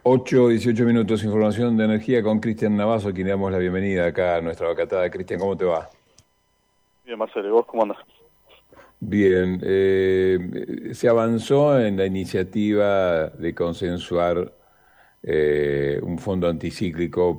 8:18, información de energía con Cristian Navazo, a quien le damos la bienvenida acá a nuestra vacatada. Cristian, ¿cómo te va? Bien, Marcelo, ¿y vos cómo andás? Bien, se avanzó en la iniciativa de consensuar un fondo anticíclico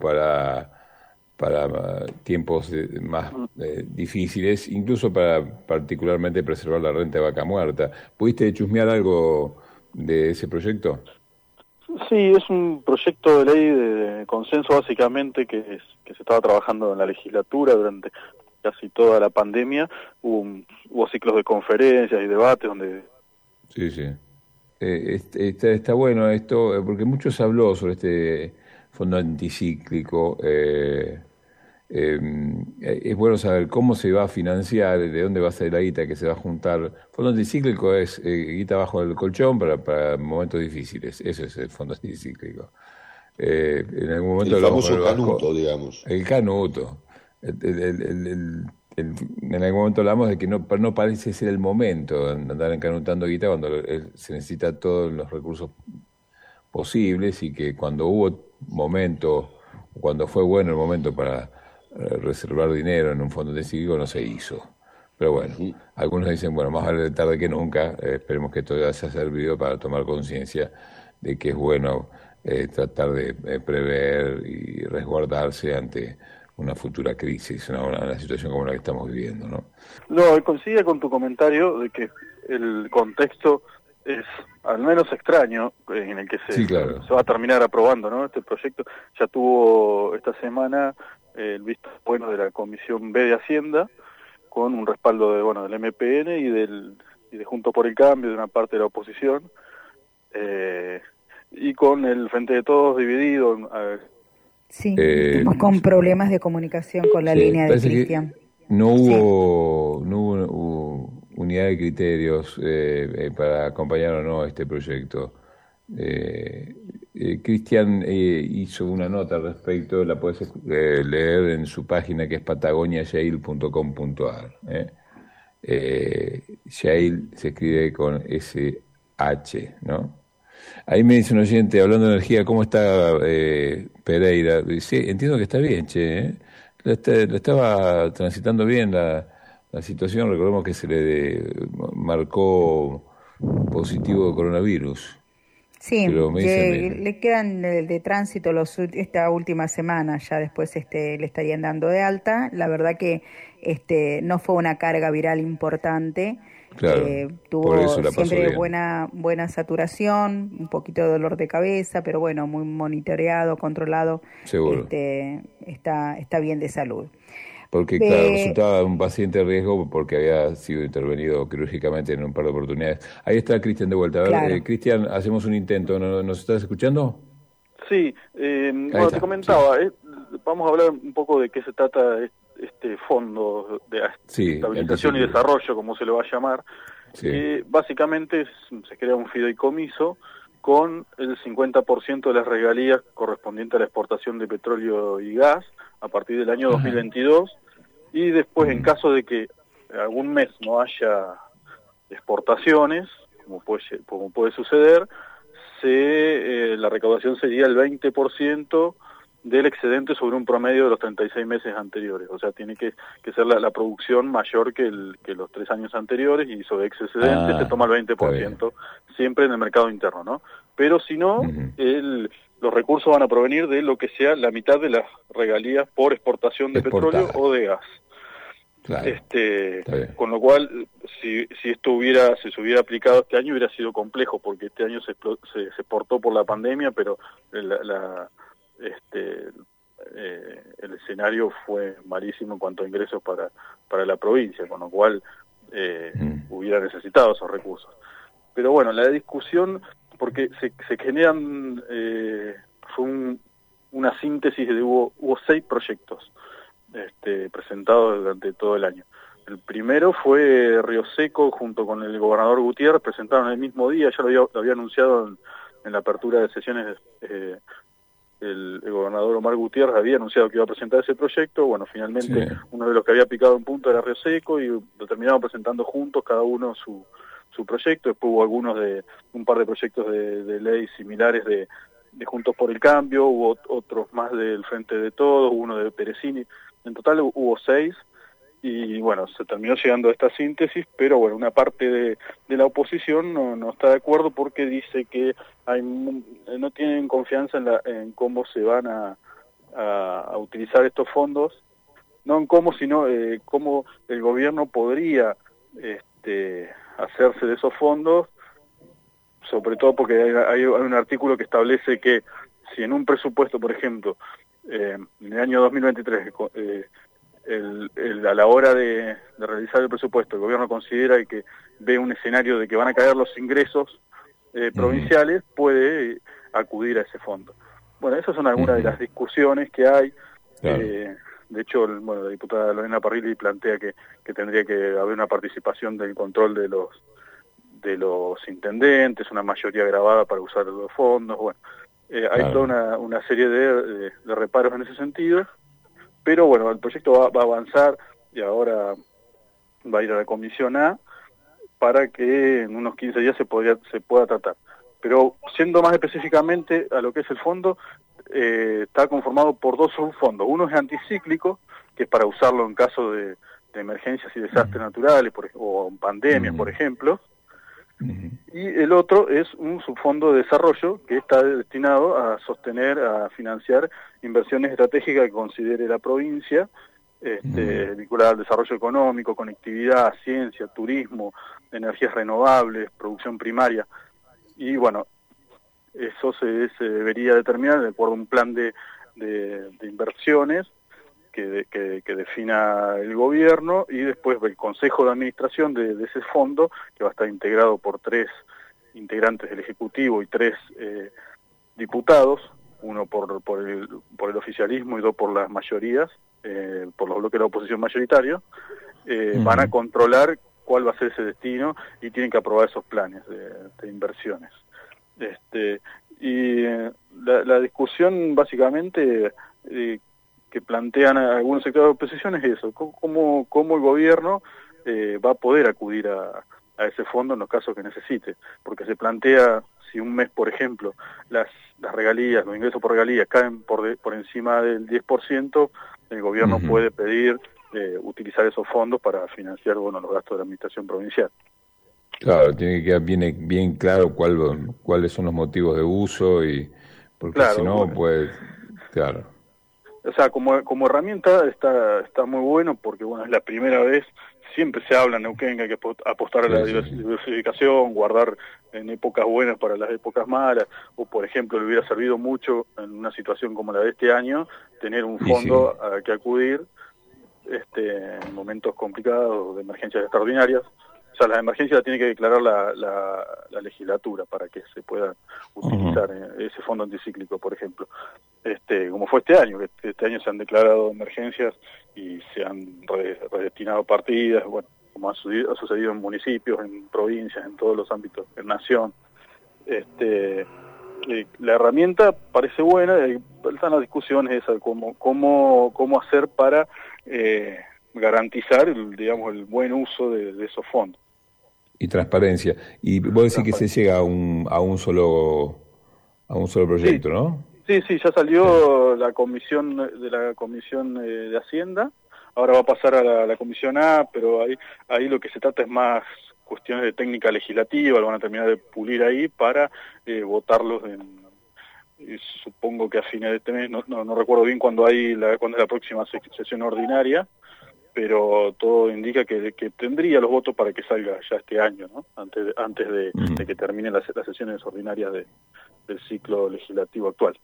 para tiempos más difíciles, incluso para particularmente preservar la renta de vaca muerta. ¿Pudiste chusmear algo de ese proyecto? Sí, es un proyecto de ley de consenso básicamente que se estaba trabajando en la legislatura durante casi toda la pandemia. Hubo ciclos de conferencias y debates donde... Sí, sí. Está bueno esto, porque mucho se habló sobre este fondo anticíclico. Es bueno saber cómo se va a financiar, de dónde va a ser la guita que se va a juntar. Fondo anticíclico es guita bajo el colchón para momentos difíciles. Eso es el fondo anticíclico. En algún El momento hablamos con el famoso Vasco, canuto, digamos. el canuto. El- el- el- el- en algún momento hablamos de que no parece ser el momento de andar encanutando guita cuando se necesita todos los recursos posibles y que cuando hubo momento, cuando fue bueno el momento para reservar dinero en un fondo anticíclico, no se hizo. Pero bueno, Ujú. algunos dicen, bueno, más vale tarde que nunca, esperemos que esto haya servido para tomar conciencia de que es bueno tratar de prever y resguardarse ante una futura crisis, una situación como la que estamos viviendo, ¿no? No, coincide con tu comentario de que el contexto es al menos extraño en el que Sí, claro. se va a terminar aprobando, ¿no? Este proyecto ya tuvo esta semana el visto bueno de la Comisión B de Hacienda, con un respaldo de, bueno, del MPN y de Juntos por el Cambio, de una parte de la oposición, eh, y con el Frente de Todos dividido. Sí, Eh, estamos con problemas de comunicación con la sí, línea de parece que Cristian. no Sí, hubo, no hubo, unidad de criterios para acompañar o no este proyecto. Eh, Cristian hizo una nota al respecto, la puedes leer en su página que es patagoniayale.com.ar. Yale se escribe con SH, ¿no? Ahí me dice un oyente, hablando de energía, ¿cómo está Pereira? Sí, entiendo que está bien, che, ¿eh? La estaba transitando bien la situación, recordemos que se le marcó positivo de coronavirus, sí, pero me dice, le quedan de tránsito esta última semana, ya después le estarían dando de alta. La verdad que no fue una carga viral importante, claro, por eso tuvo la pasó siempre bien, buena saturación, un poquito de dolor de cabeza, pero bueno, muy monitoreado, controlado, seguro. está bien de salud. Porque, claro, Eh, resultaba un paciente de riesgo porque había sido intervenido quirúrgicamente en un par de oportunidades. Ahí está Cristian de vuelta. A ver, claro. Cristian, hacemos un intento. ¿Nos estás escuchando? Sí, Ahí bueno, te está, sí. comentaba, vamos a hablar un poco de qué se trata este fondo de Sí, estabilización y anticíclico. desarrollo, como se le va a llamar, Sí. que básicamente se crea un fideicomiso con el 50% de las regalías correspondientes a la exportación de petróleo y gas a partir del año Ajá. 2022, y después, en Ujú. caso de que algún mes no haya exportaciones, como puede suceder, la recaudación sería el 20% del excedente sobre un promedio de los 36 meses anteriores. O sea, tiene que ser la producción mayor que los 3 años anteriores, y sobre ese excedente se Ah, toma el está bien. 20%, siempre en el mercado interno, ¿no? Pero si no, Ujú. los recursos van a provenir de lo que sea la mitad de las regalías por exportación de petróleo Exportada. o de gas. Claro. Está bien. Con lo cual, si esto se hubiera aplicado este año, hubiera sido complejo, porque este año se exportó por la pandemia, pero la, la- este, el escenario fue malísimo en cuanto a ingresos para la provincia, con lo cual Mm. hubiera necesitado esos recursos. Pero bueno, la discusión, porque se generan, fue una síntesis hubo 6 proyectos presentado durante todo el año. El primero fue Río Seco, junto con el gobernador Gutiérrez, presentaron el mismo día, ya lo había anunciado en la apertura de sesiones. El gobernador Omar Gutiérrez había anunciado que iba a presentar ese proyecto. Bueno, Sí. finalmente uno de los que había picado en punto era Río Seco, y lo terminaron presentando juntos, cada uno su proyecto. Después hubo un par de proyectos de ley similares de Juntos por el Cambio, hubo otros más del Frente de Todos, uno de Peresini, en total hubo 6, y bueno, se terminó llegando a esta síntesis, pero bueno, una parte de la oposición no está de acuerdo porque dice que no tienen confianza en cómo se van a utilizar estos fondos, no en cómo, sino cómo el gobierno podría hacerse de esos fondos, sobre todo porque hay un artículo que establece que si en un presupuesto, por ejemplo, en el año 2023, a la hora de realizar el presupuesto, el gobierno considera que ve un escenario de que van a caer los ingresos provinciales, puede acudir a ese fondo. Bueno, esas son algunas de las discusiones que hay. Claro. De hecho, la diputada Lorena Parrilli plantea que tendría que haber una participación del control de los intendentes, una mayoría grabada para usar los fondos. Bueno, hay toda una serie de reparos en ese sentido, pero bueno, el proyecto va a avanzar y ahora va a ir a la Comisión A para que en unos 15 días se pueda tratar. Pero siendo más específicamente a lo que es el fondo, está conformado por 2 subfondos. Uno es anticíclico, que es para usarlo en caso de emergencias y desastres naturales o pandemias, por ejemplo. Y el otro es un subfondo de desarrollo que está destinado a a financiar inversiones estratégicas que considere la provincia, vinculada al desarrollo económico, conectividad, ciencia, turismo, energías renovables, producción primaria. Y bueno, eso se debería determinar de acuerdo a un plan de inversiones que defina el gobierno, y después el Consejo de Administración de ese fondo, que va a estar integrado por 3 integrantes del Ejecutivo y 3 diputados, uno por el oficialismo y 2 por las mayorías, por los bloques de la oposición mayoritario, van a controlar cuál va a ser ese destino y tienen que aprobar esos planes de inversiones. La discusión básicamente que plantean algunos sectores de oposición es eso, cómo el gobierno va a poder acudir a ese fondo en los casos que necesite, porque se plantea si un mes, por ejemplo, las regalías, los ingresos por regalías caen por encima del 10%, el gobierno puede pedir utilizar esos fondos para financiar los gastos de la administración provincial. Claro, tiene que quedar bien claro cuáles son los motivos de uso, y porque claro, si no, pues, claro. O sea, como herramienta está muy bueno, porque bueno, es la primera vez, siempre se habla en Neuquén que hay que apostar a la diversificación, guardar en épocas buenas para las épocas malas, o por ejemplo le hubiera servido mucho en una situación como la de este año, tener un fondo al que acudir en momentos complicados, de emergencias extraordinarias. O sea, las emergencias las tiene que declarar la legislatura para que se pueda utilizar ese fondo anticíclico, por ejemplo. Como fue este año, que este año se han declarado emergencias y se han redestinado partidas, bueno, como ha sucedido en municipios, en provincias, en todos los ámbitos, en nación. La herramienta parece buena, están las discusiones esas, cómo hacer para garantizar el buen uso de esos fondos. Y transparencia. Y vos decís que se llega a un solo proyecto, sí. ¿no? Sí, ya salió la comisión de Hacienda, ahora va a pasar a la Comisión A, pero ahí lo que se trata es más cuestiones de técnica legislativa, lo van a terminar de pulir ahí para votarlos supongo que a fines de este mes, no recuerdo bien cuándo es la próxima sesión ordinaria, pero todo indica que tendría los votos para que salga ya este año, ¿no? Antes de que terminen las sesiones ordinarias del ciclo legislativo actual.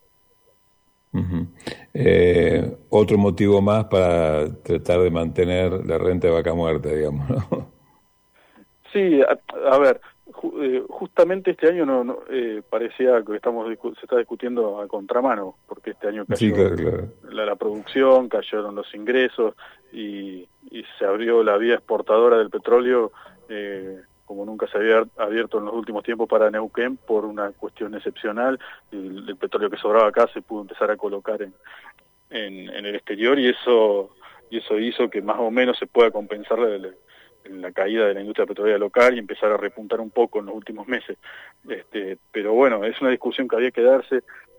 Otro motivo más para tratar de mantener la renta de vaca muerta, digamos, ¿no? Sí, a ver, justamente este año parecía que se está discutiendo a contramano, porque este año cayó claro. La producción, cayeron los ingresos y se abrió la vía exportadora del petróleo como nunca se había abierto en los últimos tiempos para Neuquén por una cuestión excepcional. El petróleo que sobraba acá se pudo empezar a colocar en el exterior, y eso hizo que más o menos se pueda compensar la caída de la industria petrolera local y empezar a repuntar un poco en los últimos meses. Pero bueno, es una discusión que había que darse.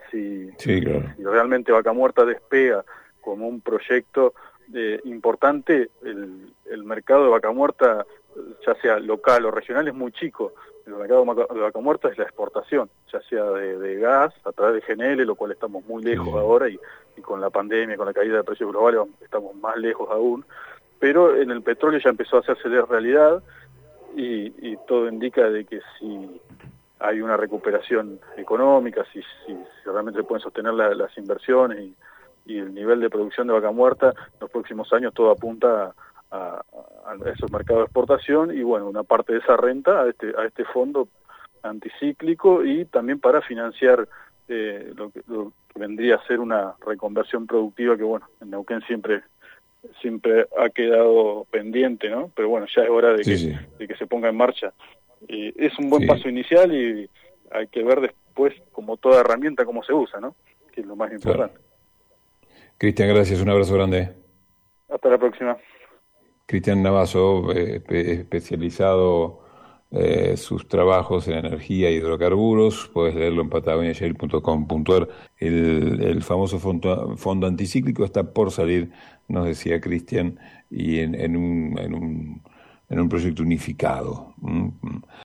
Sí, claro. si realmente Vaca Muerta despega como un proyecto importante, el mercado de Vaca Muerta, ya sea local o regional, es muy chico. El mercado de Vaca Muerta es la exportación, ya sea de gas a través de GNL, lo cual estamos muy lejos ahora, y con la pandemia, con la caída de precios globales, estamos más lejos aún. Pero en el petróleo ya empezó a hacerse de realidad, y todo indica de que si hay una recuperación económica, si realmente se pueden sostener las inversiones y el nivel de producción de Vaca Muerta, en los próximos años todo apunta a esos mercados de exportación, y bueno, una parte de esa renta a este fondo anticíclico, y también para financiar lo que vendría a ser una reconversión productiva que, bueno, en Neuquén siempre ha quedado pendiente, ¿no? Pero bueno, ya es hora de que se ponga en marcha. Es un buen paso inicial, y hay que ver después, como toda herramienta, cómo se usa, ¿no? Que es lo más importante. Claro. Cristian, gracias, un abrazo grande. Hasta la próxima. Cristian Navazo, especializado sus trabajos en energía y hidrocarburos. Puedes leerlo en patagoniashale.com.ar. El famoso fondo anticíclico está por salir, nos decía Cristian, y en un proyecto unificado.